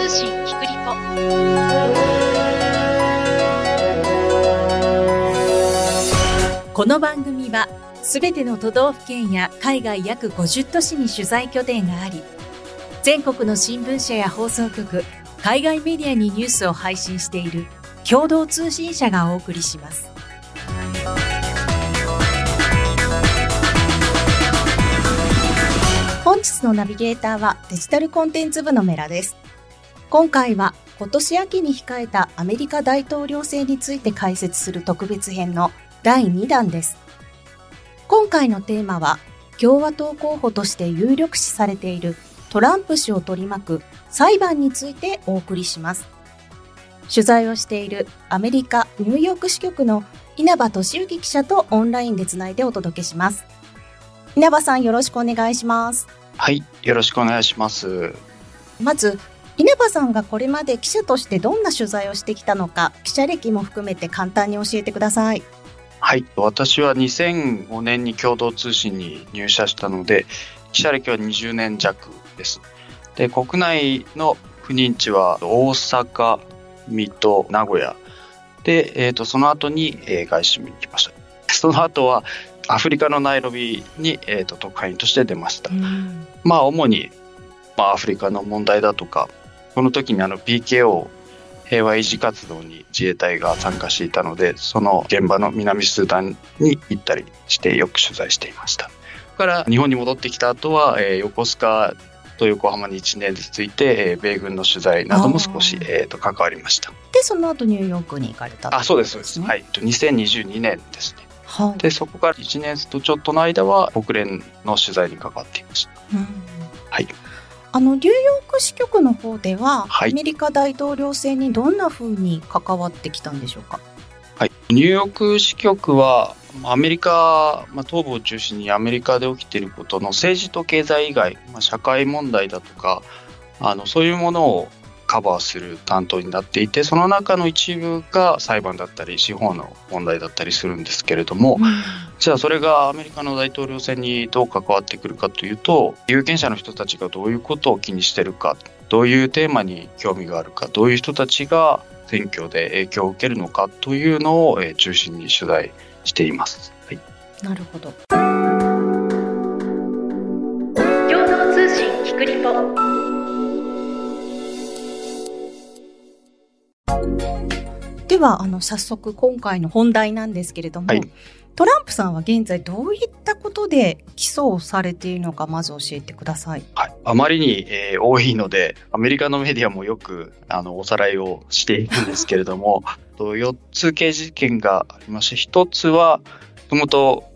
通信キクリポ。 この番組はすべての都道府県や海外約50都市に取材拠点があり、全国の新聞社や放送局、海外メディアにニュースを配信している共同通信社がお送りします。本日のナビゲーターはデジタルコンテンツ部のメラです。今回は今年秋に控えたアメリカ大統領選について解説する特別編の第2弾です。今回のテーマは共和党候補として有力視されているトランプ氏を取り巻く裁判についてお送りします。取材をしているアメリカ・ニューヨーク支局の稲葉俊之記者とオンラインでつないでお届けします。稲葉さん、よろしくお願いします。 はい、よろしくお願いします。 まず稲葉さんがこれまで記者としてどんな取材をしてきたのか、記者歴も含めて簡単に教えてください。 はい、私は2005年に共同通信に入社したので、記者歴は20年弱です。で、国内の赴任地は大阪、水戸、名古屋で、その後に、外資部に来ました。その後はアフリカのナイロビに、特派員として出ました。主に、アフリカの問題だとか、この時にPKO 平和維持活動に自衛隊が参加していたので、その現場の南スーダンに行ったりしてよく取材していました。から日本に戻ってきた後は、横須賀と横浜に1年ずついて、米軍の取材なども少し、関わりました。 で、その後ニューヨークに行かれた、 そうですそうです、はい、2022年ですね。 はい、 でそこから1年とちょっとの間は国連の取材に関わっていました。はい。 ニューヨーク支局の方では、 はい、 アメリカ大統領選にどんな風に関わってきたんでしょうか。 はい、ニューヨーク支局はアメリカ、東部を中心にアメリカで起きていることの政治と経済以外、社会問題だとかそういうものをカバーする担当になっていて、その中の一部が裁判だったり司法の問題だったりするんですけれども、じゃあそれがアメリカの大統領選にどう関わってくるかというと、有権者の人たちがどういうことを気にしているか、どういうテーマに興味があるか、どういう人たちが選挙で影響を受けるのかというのを中心に取材しています。はい、 なるほど。 共同通信キクリポ。 では早速今回の本題なんですけれども、はい、トランプさんは現在どういったことで起訴をされているのか、まず教えてください。 はい、あまりに、多いのでアメリカのメディアもよくおさらいをしているんですけれども4つ刑事事件がありまして、1つはもと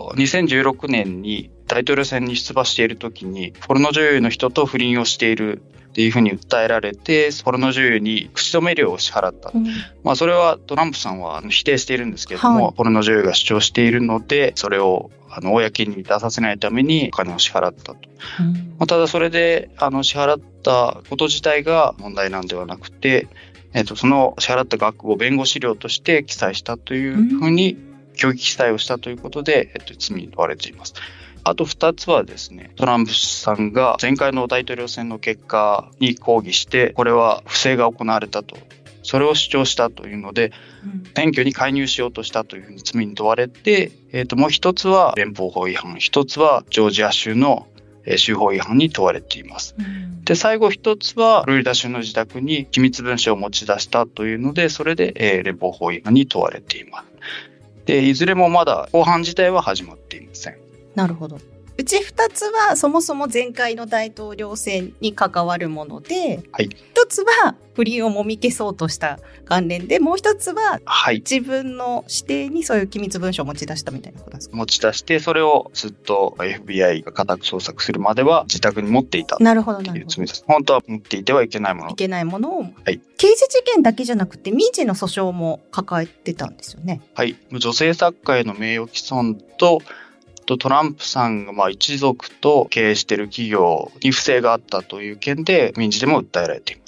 2016年に大統領選に出馬している時にポルノ女優の人と不倫をしているっていうふうに訴えられて、ポルノ女優に口止め料を支払った、それはトランプさんは否定しているんですけれども、はい、ポルノ女優が主張しているので、それを公に出させないためにお金を支払ったと、ただそれで支払ったこと自体が問題なんではなくて、その支払った額を弁護士料として記載したというふうに虚偽記載をしたということで、罪に問われています。あと2つはですね、トランプさんが前回の大統領選の結果に抗議して、これは不正が行われたと、それを主張したというので、選挙に介入しようとしたというふうに罪に問われて、もう一つは連邦法違反、一つはジョージア州の州法違反に問われています。で、最後一つはフロリダ州の自宅に機密文書を持ち出したというので、それで連邦法違反に問われています。で、いずれもまだ公判自体は始まっていません。 なるほど。うち2つはそもそも前回の大統領選に関わるもので、 はい、 1つは不倫をもみ消そうとした関連で、もう1つは自分の指定にそういう機密文書を持ち出したみたいなことですか。 持ち出して、それをずっと FBI が家宅捜索するまでは自宅に持っていたという罪です。本当は持っていてはいけないもの。 いけないものを、 はい、 刑事事件だけじゃなくて民事の訴訟も抱えてたんですよね。 はい、女性作家への名誉毀損とトランプさんが一族と経営している企業に不正があったという件で民事でも訴えられています。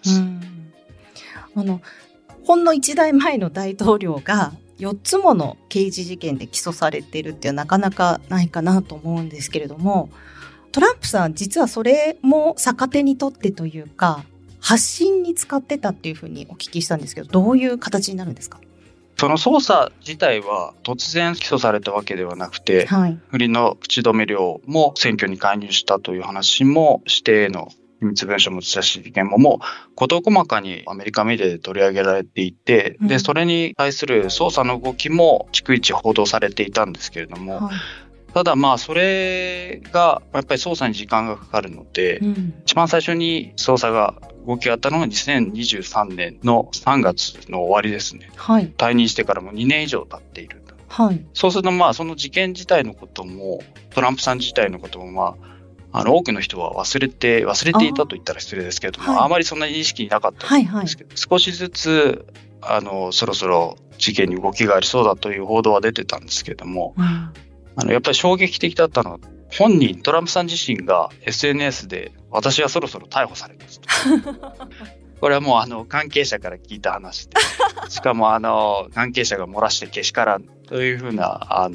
ほんの1代前の大統領が4つもの刑事事件で起訴されているってなかなかないかなと思うんですけれども、トランプさん実はそれも逆手にとってというか発信に使ってたっていうふうにお聞きしたんですけど、どういう形になるんですか？ その捜査自体は突然起訴されたわけではなくて、 はい。 不倫の口止め料も選挙に介入したという話も、指定の秘密文書持ち出し事件も事細かにアメリカメディアで取り上げられていて、でそれに対する捜査の動きも逐一報道されていたんですけれども、ただそれがやっぱり捜査に時間がかかるので、一番最初に捜査が動きがあったのが2023年の3月の終わりですね。退任してからも2年以上経っている。そうするとその事件自体のことも、トランプさん自体のことも多くの人は忘れていたと言ったら失礼ですけれども、あまりそんなに意識になかったと思うんですけど、少しずつそろそろ事件に動きがありそうだという報道は出てたんですけれども、やっぱり衝撃的だったのは、本人トランプさん自身が SNS で私はそろそろ逮捕されますとこれはもう関係者から聞いた話で、しかも関係者が漏らしてけしからんというふうな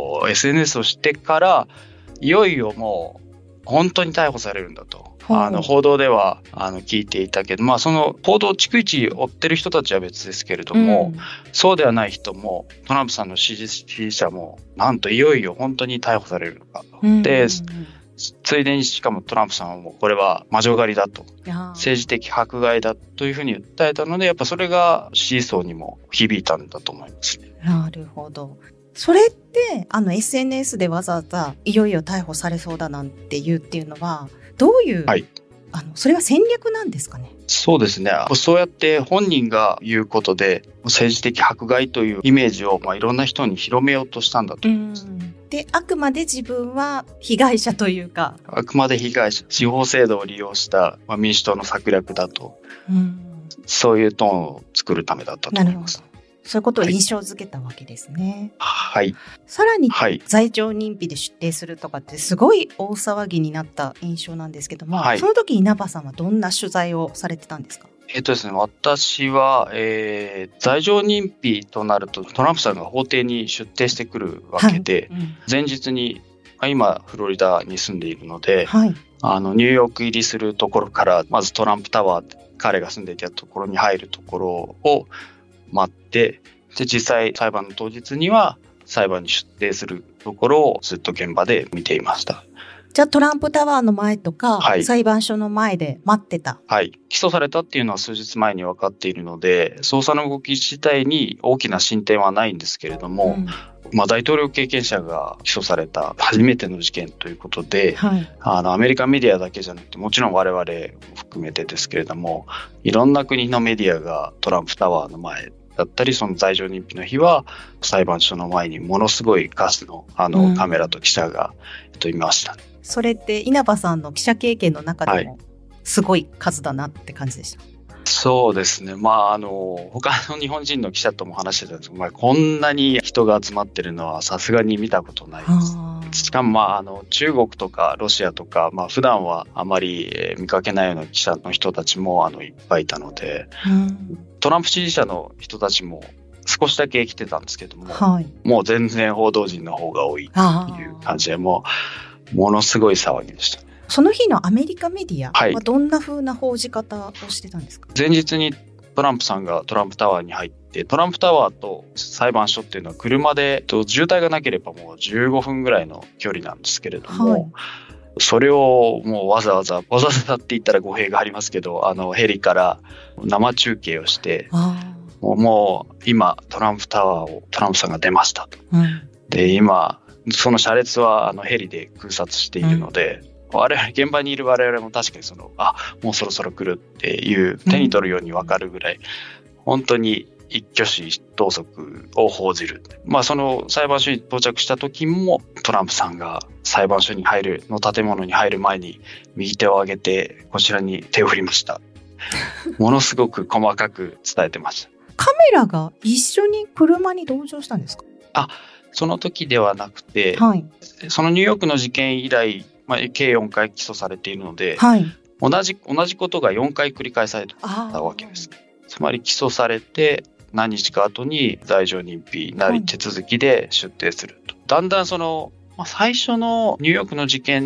SNS をしてから、いよいよもう本当に逮捕されるんだと報道では聞いていたけど、その報道を逐一追ってる人たちは別ですけれども、そうではない人も、トランプさんの支持者もなんといよいよ本当に逮捕されるのかと、でついでにしかもトランプさんはもうこれは魔女狩りだと、政治的迫害だというふうに訴えたので、やっぱそれが支持層にも響いたんだと思いますね。 なるほど。それってSNS でわざわざいよいよ逮捕されそうだなんて言うっていうのはどういう、それは戦略なんですかね？ そうですね。そうやって本人が言うことで政治的迫害というイメージをいろんな人に広めようとしたんだと思います。 で、あくまで自分は被害者というか、 あくまで被害者、司法制度を利用した民主党の策略だと、そういうトーンを作るためだったと思います。 そういうことを印象づけたわけですね。さらに、罪状認否で出廷するとかってすごい大騒ぎになった印象なんですけども、その時稲葉さんはどんな取材をされてたんですか？ ですね、私は、罪状認否となるとトランプさんが法廷に出廷してくるわけで、前日に今フロリダに住んでいるので、ニューヨーク入りするところからまずトランプタワー、彼が住んでいたところに入るところを待って、で実際裁判の当日には裁判に出廷するところをずっと現場で見ていました。 じゃあトランプタワーの前とか、裁判所の前で待ってた。 起訴されたっていうのは数日前に分かっているので、捜査の動き自体に大きな進展はないんですけれども、大統領経験者が起訴された初めての事件ということで、アメリカメディアだけじゃなくて、もちろん我々含めてですけれども、いろんな国のメディアがトランプタワーの前だったり、その罪状認否の日は裁判所の前にものすごい数のカメラと記者がいました。 それって稲葉さんの記者経験の中でもすごい数だなって感じでした。 そうですね。他の日本人の記者とも話してたんですけど、こんなに人が集まってるのはさすがに見たことないです。しかも中国とかロシアとか、普段はあまり見かけないような記者の人たちもいっぱいいたので、トランプ支持者の人たちも少しだけ来てたんですけども、もう全然報道陣の方が多いという感じで、ものすごい騒ぎでした。 その日のアメリカメディアはどんな風な報じ方をしてたんですか？ 前日にトランプさんがトランプタワーに入って、トランプタワーと裁判所っていうのは車で渋滞がなければもう15分ぐらいの距離なんですけれども、それをもうわざわざって言ったら語弊がありますけど、ヘリから生中継をして、もう今トランプタワーをトランプさんが出ましたと、で今その車列はヘリで空撮しているので、現場にいる我々も確かにもうそろそろ来るっていう手に取るように分かるぐらい、本当に一挙手一投足を報じる。その裁判所に到着した時もトランプさんが裁判所に建物に入る前に右手を上げてこちらに手を振りました。ものすごく細かく伝えてました。 カメラが一緒に車に同乗したんですか？ その時ではなくて、そのニューヨークの事件以来、計4回起訴されているので、同じことが4回繰り返されたわけです。つまり起訴されて何日か後に罪状認否なり手続きで出廷すると。だんだん最初のニューヨークの事件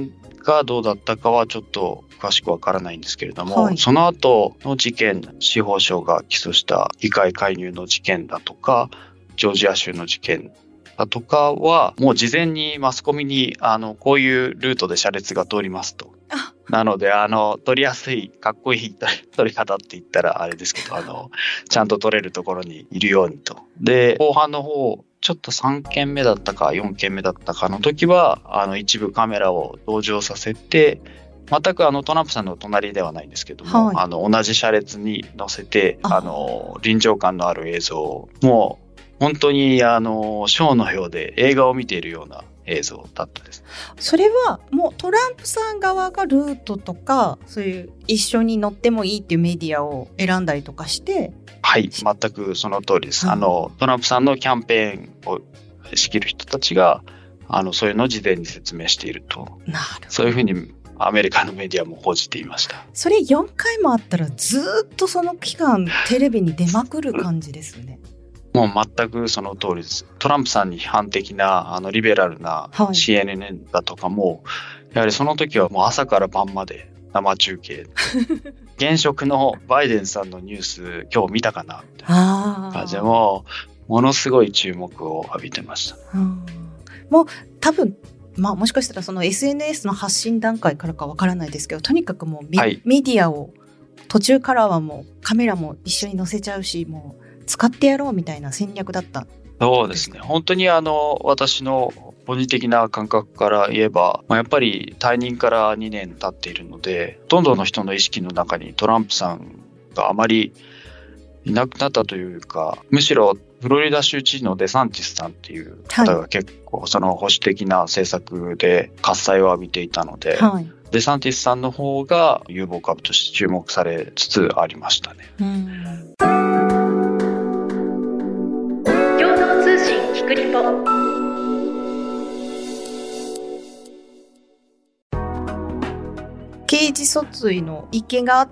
がどうだったかはちょっと詳しくわからないんですけれども、その後の事件、司法省が起訴した議会介入の事件だとか、ジョージア州の事件だとかは、もう事前にマスコミに、こういうルートで車列が通りますと。なので、撮りやすい、かっこいい撮り方って言ったらあれですけど、ちゃんと撮れるところにいるようにと。で、後半の方、ちょっと3件目だったか4件目だったかの時は、一部カメラを同乗させて、全くトランプさんの隣ではないんですけども、同じ車列に乗せて、臨場感のある映像、もう本当にショーのようで映画を見ているような映像だったです。 それはもうトランプさん側がルートとか、そういう一緒に乗ってもいいっていうメディアを選んだりとかして。 はい、全くその通りです。トランプさんのキャンペーンを仕切る人たちがそういうのを事前に説明していると。 なるほど。 そういうふうにアメリカのメディアも報じていました。 それ4回もあったらずっとその期間テレビに出まくる感じですね。 もう全くその通りです。トランプさんに批判的なリベラルな CNN だとかも、やはりその時はもう朝から晩まで生中継現職のバイデンさんのニュース今日見たかなみたいな感じで、ものすごい注目を浴びてました。 もう多分もしかしたらその SNS の発信段階からかわからないですけど、とにかくもうメディアを途中からはもうカメラも一緒に載せちゃうし、もう使ってやろうみたいな戦略だった。 そうですね。本当に私の個人的な感覚から言えば、やっぱり退任から2年経っているので、ほとんどの人の意識の中にトランプさんがあまりいなくなったというか、むしろフロリダ州知事のデサンティスさんっていう方が結構その保守的な政策で喝采を浴びていたので、デサンティスさんの方が有望株として注目されつつありましたね。 共同通信キクリポ。 刑事訴追の意見があって、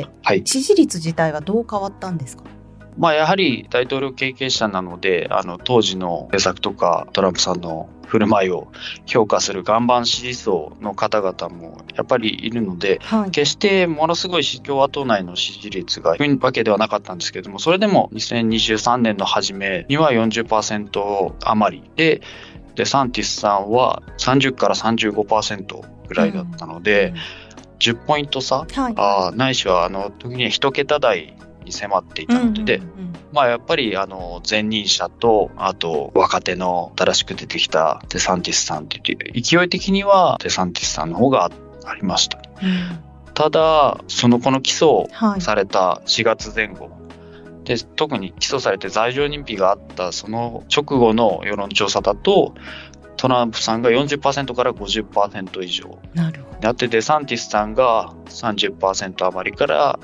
支持率自体はどう変わったんですか？ やはり大統領経験者なので、当時の政策とかトランプさんの振る舞いを評価する岩盤支持層の方々もやっぱりいるので、決してものすごい共和党内の支持率が低いわけではなかったんですけども、それでも2023年の初めには 40% 余りで、デサンティスさんは30から 35% ぐらいだったので、10ポイント差、ないしは時に1桁台に迫っていたので、やっぱり前任者と、あと若手の新しく出てきたデサンティスさんって言って、勢い的にはデサンティスさんの方がありました。ただこの起訴された4月前後で、特に起訴されて罪状認否があったその直後の世論調査だと、トランプさんが 40% から 50% 以上だって、デサンティスさんが 30% 余りから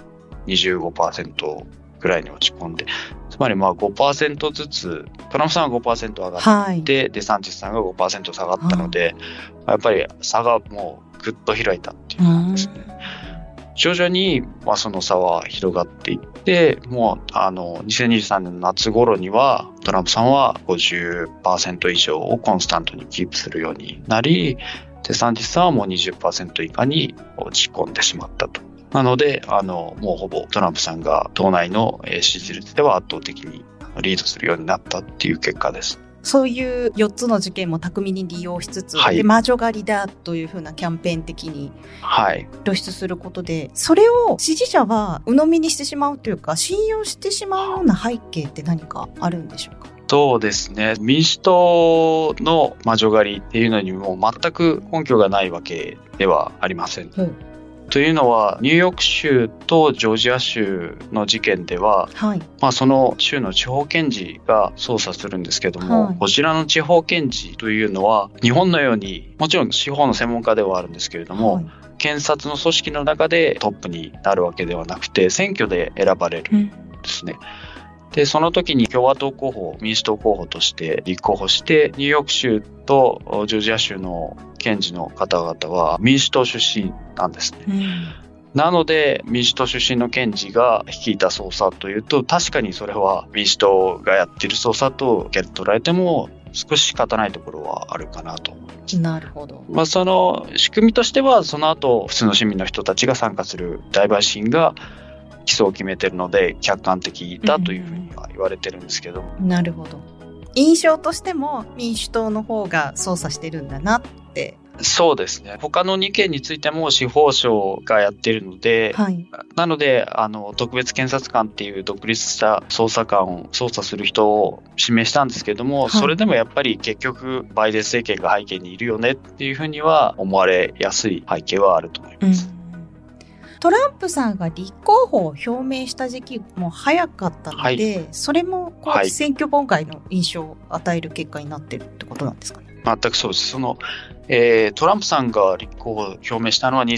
25% ぐらいに落ち込んで、つまり5% ずつ、トランプさんが 5% 上がって、デサンティスさんが 5% 下がったので、やっぱり差がもうぐっと開いたっていう感じですね。徐々にその差は広がっていって、もう2023年の夏頃にはトランプさんは 50% 以上をコンスタントにキープするようになり、デサンティスさんはもう 20% 以下に落ち込んでしまったと。なのでもうほぼトランプさんが党内の支持率では圧倒的にリードするようになったっていう結果です。 そういう4つの事件も巧みに利用しつつ、で魔女狩りだというふうなキャンペーン的に露出することで、それを支持者は鵜呑みにしてしまうというか、信用してしまうような背景って何かあるんでしょうか？ そうですね。民主党の魔女狩りっていうのにも全く根拠がないわけではありません。というのは、ニューヨーク州とジョージア州の事件では、その州の地方検事が捜査するんですけども、こちらの地方検事というのは日本のようにもちろん司法の専門家ではあるんですけれども、検察の組織の中でトップになるわけではなくて、選挙で選ばれるんですね。で、その時に共和党候補、民主党候補として立候補して、ニューヨーク州とジョージア州の検事の方々は民主党出身なんですね。なので、民主党出身の検事が率いた捜査というと、確かにそれは民主党がやっている捜査と受け取られても少し仕方ないところはあるかなと思います。 なるほど。 その仕組みとしては、その後普通の市民の人たちが参加する大陪審が起訴を決めてるので客観的だというふうには言われてるんですけども、 なるほど。印象としても民主党の方が操作してるんだなって。 そうですね。他の2件についても司法省がやっているので、 はい、 なので特別検察官っていう独立した捜査官を捜査する人を指名したんですけども、はい、それでもやっぱり結局バイデン政権が背景にいるよねっていうふうには思われやすい背景はあると思います。 トランプさんが立候補を表明した時期も早かったので、はい、それも選挙妨害の印象を与える結果になってるってことなんですかね。 全くそうです。トランプさんが立候補を表明したのは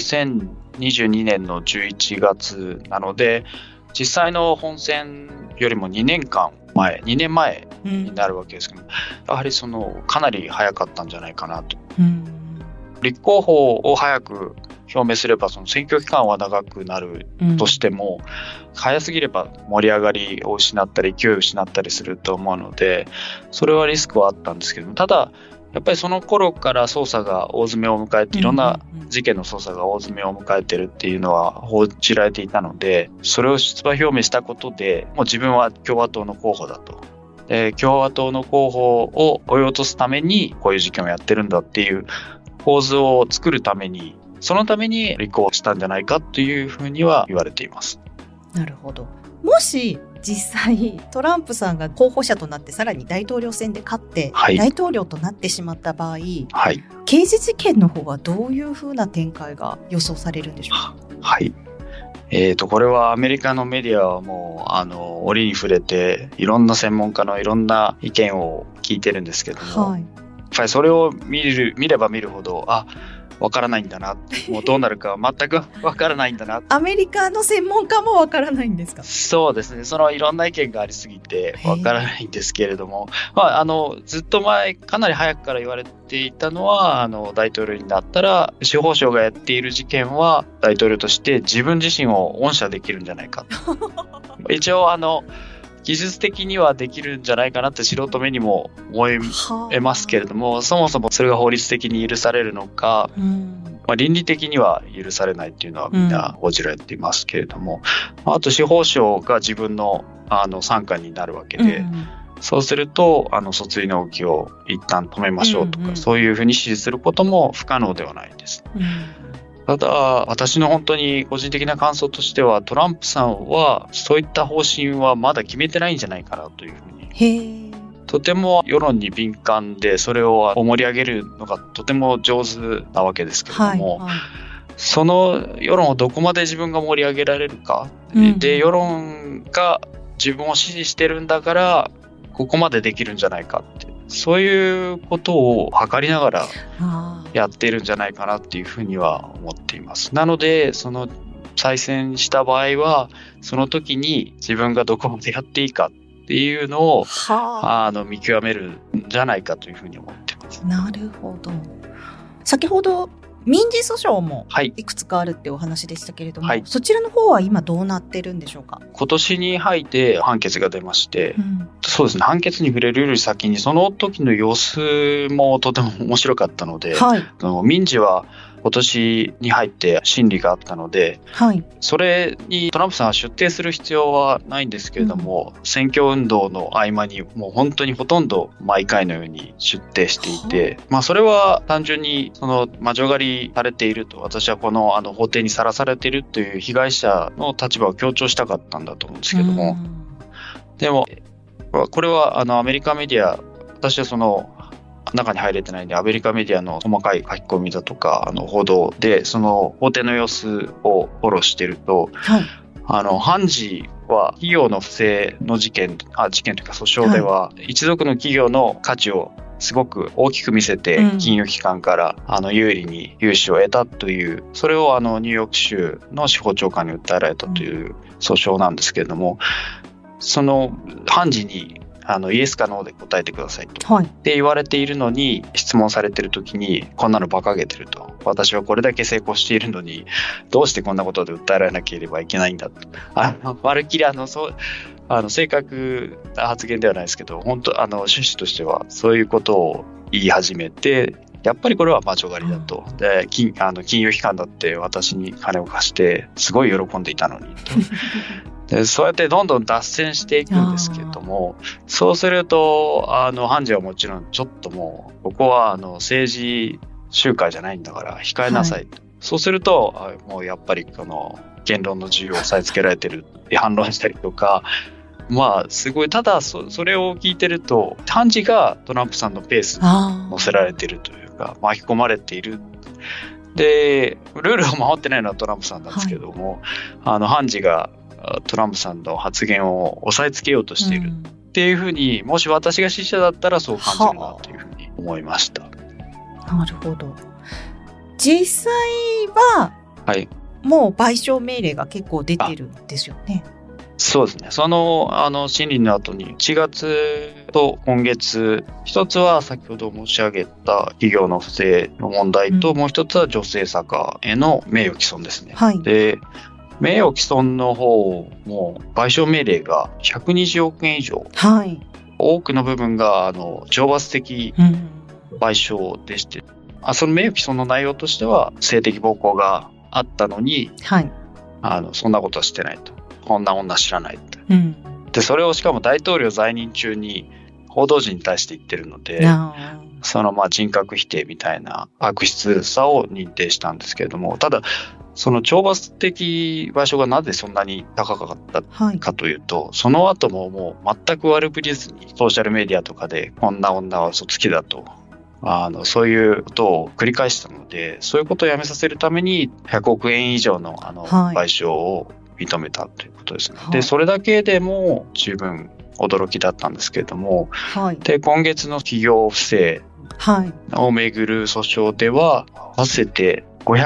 2022年の11月なので、実際の本選よりも2年前になるわけですけど、やはりかなり早かったんじゃないかなと。立候補を早く表明すれば選挙期間は長くなるとしても、早すぎれば盛り上がりを失ったり勢いを失ったりすると思うので、それはリスクはあったんですけども、ただやっぱりその頃から捜査が大詰めを迎えて、いろんな事件の捜査が大詰めを迎えてるっていうのは報じられていたので、それを出馬表明したことでもう自分は共和党の候補だと、共和党の候補を追い落とすためにこういう事件をやってるんだっていう構図を作るために、そのために立候補したんじゃないかというふうには言われています。 なるほど。もし実際トランプさんが候補者となってさらに大統領選で勝って、はい、大統領となってしまった場合、はい、刑事事件の方はどういうふうな展開が予想されるんでしょうか。 はい、これはアメリカのメディアはもう折に触れていろんな専門家のいろんな意見を聞いてるんですけども、はい、やっぱりそれを見れば見るほどわからないんだな、もうどうなるか全くわからないんだな。 アメリカの専門家もわからないんですか。 そうですね。いろんな意見がありすぎてわからないんですけれども、ずっと前かなり早くから言われていたのは、大統領になったら司法省がやっている事件は大統領として自分自身を恩赦できるんじゃないか一応技術的にはできるんじゃないかなって素人目にも思えますけれども、そもそもそれが法律的に許されるのか、倫理的には許されないっていうのはみんな報じられていますけれども、あと司法省が自分の傘下になるわけで、そうすると訴追の動きを一旦止めましょうとか、そういうふうに指示することも不可能ではないです。ただ私の本当に個人的な感想としては、トランプさんはそういった方針はまだ決めてないんじゃないかなというふうに。とても世論に敏感で、それを盛り上げるのがとても上手なわけですけれども、その世論をどこまで自分が盛り上げられるか、で世論が自分を支持してるんだからここまでできるんじゃないかって、そういうことを図りながらやっているんじゃないかなっていうふうには思っています。なので再選した場合はその時に自分がどこまでやっていいかっていうのを見極めるんじゃないかというふうに思っています。 なるほど。先ほど民事訴訟もいくつかあるってお話でしたけれども、そちらの方は今どうなってるんでしょうか。 今年に入って判決が出まして、そうですね、判決に触れるより先にその時の様子もとても面白かったので、民事は今年に入って審理があったので、それにトランプさんは出廷する必要はないんですけれども、選挙運動の合間にもう本当にほとんど毎回のように出廷していて、それは単純に魔女狩りされていると、私はこの法廷にさらされているという被害者の立場を強調したかったんだと思うんですけども、でもこれはアメリカメディア、私は中に入れてないんで、アメリカメディアの細かい書き込みだとか報道でその法廷の様子をフォローしていると、判事は企業の不正の事件というか訴訟では、一族の企業の価値をすごく大きく見せて金融機関から有利に融資を得たという、それをニューヨーク州の司法長官に訴えられたという訴訟なんですけれども、その判事にイエスかノーで答えてくださいと、 はい。 って言われているのに、質問されている時にこんなの馬鹿げてると、私はこれだけ成功しているのにどうしてこんなことで訴えられなければいけないんだと、まるっきり正確な発言ではないですけど、本当趣旨としてはそういうことを言い始めて、やっぱりこれは魔女狩りだと。で、金融機関だって私に金を貸してすごい喜んでいたのにと。で、そうやってどんどん脱線していくんですけれども、そうすると判事はもちろんちょっともうここは政治集会じゃないんだから控えなさいと、はい、そうするともうやっぱりこの言論の自由を押さえつけられてるって反論したりとか、まあすごい、ただそれを聞いてると判事がトランプさんのペースに乗せられているというか、巻き込まれている。で、ルールを守ってないのはトランプさんなんですけども、はい、判事がトランプさんの発言を押さえつけようとしているっていうふうに、もし私が支持者だったらそう感じるなというふうに思いました。 なるほど。実際は、 はい、もう賠償命令が結構出てるんですよね。 そうですね。その審理の後に1月と今月、一つは先ほど申し上げた企業の不正の問題と、もう一つは女性作家への名誉毀損ですね。 はい、 で、名誉毀損の方も賠償命令が120億円以上、 はい、 多くの部分が懲罰的賠償でして、その名誉毀損の内容としては性的暴行があったのに、 はい、 そんなことはしてないと。こんな女知らないって、でそれをしかも大統領在任中に報道陣に対して言ってるので、その人格否定みたいな悪質さを認定したんですけれども、ただその懲罰的賠償がなぜそんなに高かったかというと、その後ももう全く悪ぶりずにソーシャルメディアとかでこんな女は嘘つきだと、そういうことを繰り返したので、そういうことをやめさせるために100億円以上の賠償を認めたということですね。で、それだけでも十分驚きだったんですけれども、で、今月の企業不正をめぐる訴訟では、合わせて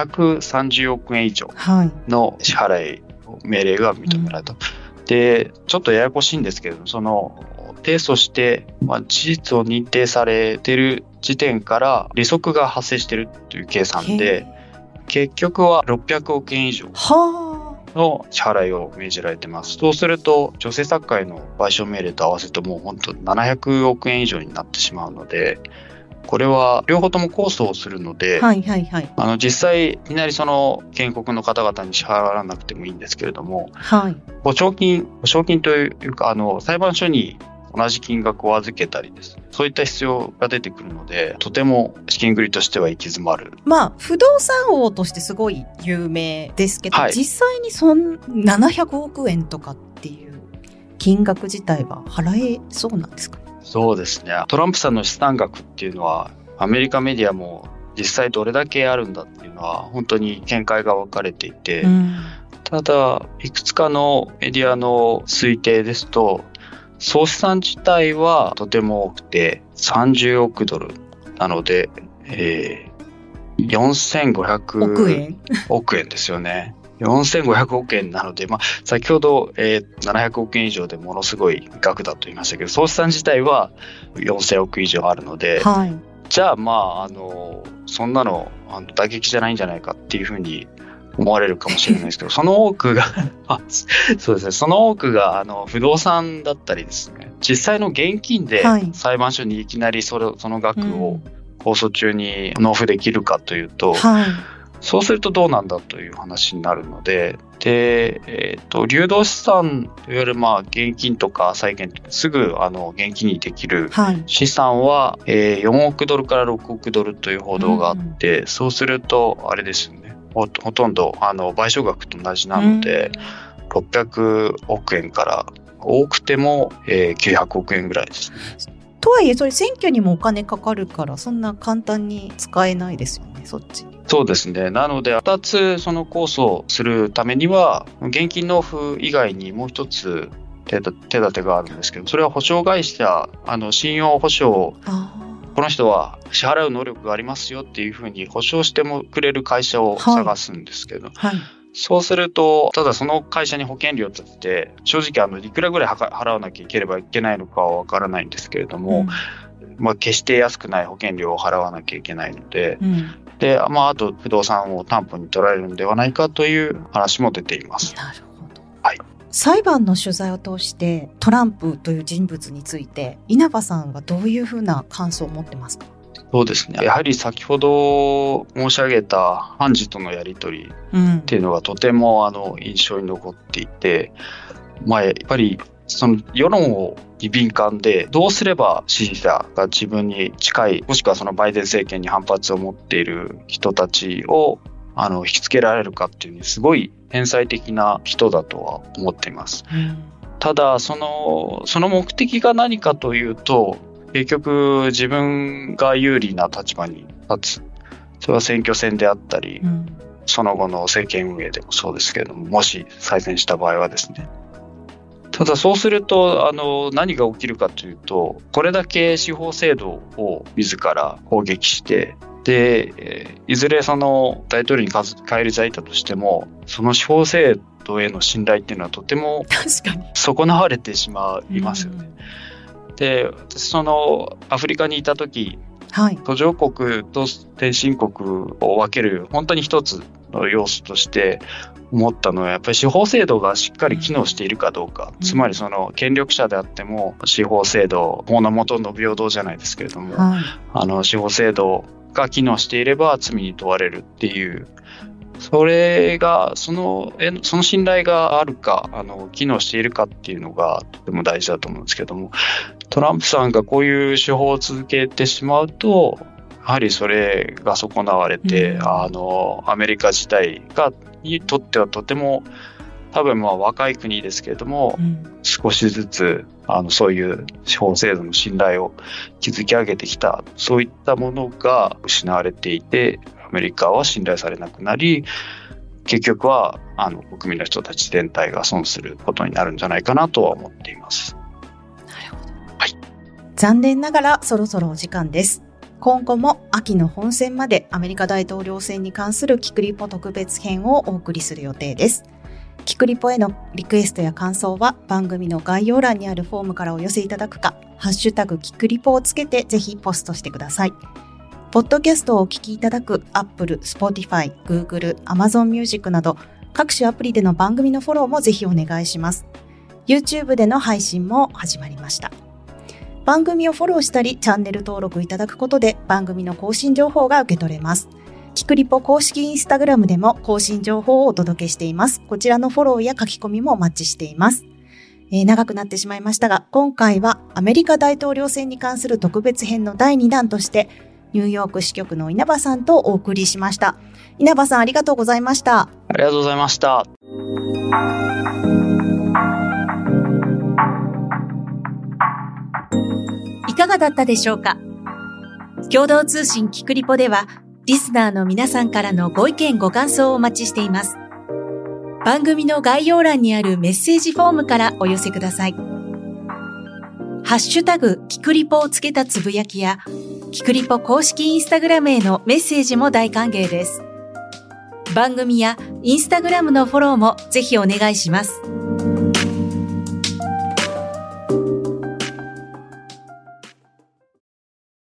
530億円以上の支払い命令が認められた。で、ちょっとややこしいんですけれども、その提訴して、事実を認定されている時点から利息が発生しているという計算で、結局は600億円以上の支払いを命じられています。そうすると女性作家への賠償命令と合わせてもう本当700億円以上になってしまうので、これは両方とも控訴をするので、実際いきなりその原告の方々に支払わなくてもいいんですけれども、保証金というか裁判所に同じ金額を預けたりですね、そういった必要が出てくるので、とても資金繰りとしては行き詰まる。 不動産王としてすごい有名ですけど、実際に700億円とかっていう金額自体は払えそうなんですか？ そうですね。トランプさんの資産額っていうのはアメリカメディアも実際どれだけあるんだっていうのは本当に見解が分かれていて、ただいくつかのメディアの推定ですと、総資産自体はとても多くて30億ドルなので、4500億円ですよね。4500億円なので、先ほど、700億円以上でものすごい額だと言いましたけど、総資産自体は4000億以上あるので、じゃあそんなの打撃じゃないんじゃないかっていうふうに思われるかもしれないですけど、その多くがそうですね、その多くが不動産だったりですね、実際の現金で裁判所にいきなりその額を控訴中に納付できるかというと、そうするとどうなんだという話になるので、流動資産といわれる現金とか債券とかすぐ現金にできる資産は、4億ドルから6億ドルという報道があって、そうするとあれですよね、ほとんど賠償額と同じなので、600億円から多くても、900億円ぐらいですね。 とはいえそれ選挙にもお金かかるからそんな簡単に使えないですよね、そっちに。 そうですね。なので2つその控訴するためには現金納付以外にもう一つ手立てがあるんですけど、それは保証会社、信用保証、この人は支払う能力がありますよっていうふうに保証してもくれる会社を探すんですけど、 そうすると、ただその会社に保険料として、正直いくらぐらい払わなきゃいけないのかはわからないんですけれども、決して安くない保険料を払わなきゃいけないので、で、あと不動産を担保に取られるのではないかという話も出ています。 なるほど。 はい。 裁判の取材を通してトランプという人物について稲葉さんはどういうふうな感想を持ってますか？ そうですね。やはり先ほど申し上げた判事とのやり取りっていうのがとても印象に残っていて、やっぱりその世論に敏感で、どうすれば支持者が自分に近い、もしくはそのバイデン政権に反発を持っている人たちを引きつけられるかっていうにすごい天才的な人だとは思っています。ただその目的が何かというと、結局自分が有利な立場に立つ。それは選挙戦であったり、その後の政権運営でもそうですけれども、もし再選した場合はですね。ただそうすると何が起きるかというと、これだけ司法制度を自ら攻撃して、で、いずれその大統領に返り咲いたとしても、その司法制度への信頼っていうのはとても損なわれてしまいますよね。で、私アフリカにいた時、途上国と先進国を分ける本当に一つの要素として思ったのは、やっぱり司法制度がしっかり機能しているかどうか、つまりその権力者であっても司法制度、法の下の平等じゃないですけれども、司法制度が機能していれば罪に問われるっていう、それがその信頼があるか機能しているかっていうのがとても大事だと思うんですけども、トランプさんがこういう手法を続けてしまうと、やはりそれが損なわれて、アメリカ自体にとってはとても多分若い国ですけれども、少しずつそういう司法制度の信頼を築き上げてきた、そういったものが失われていて、アメリカは信頼されなくなり、結局は国民の人たち全体が損することになるんじゃないかなとは思っています。 なるほど。はい。残念ながらそろそろお時間です。今後も秋の本選までアメリカ大統領選に関するキクリポ特別編をお送りする予定です。キクリポへのリクエストや感想は番組の概要欄にあるフォームからお寄せいただくか、ハッシュタグキクリポをつけてぜひポストしてください。ポッドキャストをお聞きいただく Apple、Spotify、Google、Amazon Music など各種アプリでの番組のフォローもぜひお願いします。YouTube での配信も始まりました。番組をフォローしたりチャンネル登録いただくことで番組の更新情報が受け取れます。キクリポ公式インスタグラムでも更新情報をお届けしています。こちらのフォローや書き込みもお待ちしています。長くなってしまいましたが、今回はアメリカ大統領選に関する特別編の第2弾としてニューヨーク支局の稲葉さんとお送りしました。稲葉さん、ありがとうございました。 ありがとうございました。 いかがだったでしょうか？共同通信キクリポではリスナーの皆さんからのご意見ご感想をお待ちしています。番組の概要欄にあるメッセージフォームからお寄せください。ハッシュタグキクリポをつけたつぶやきやキクリポ公式インスタグラムへのメッセージも大歓迎です。番組やインスタグラムのフォローもぜひお願いします。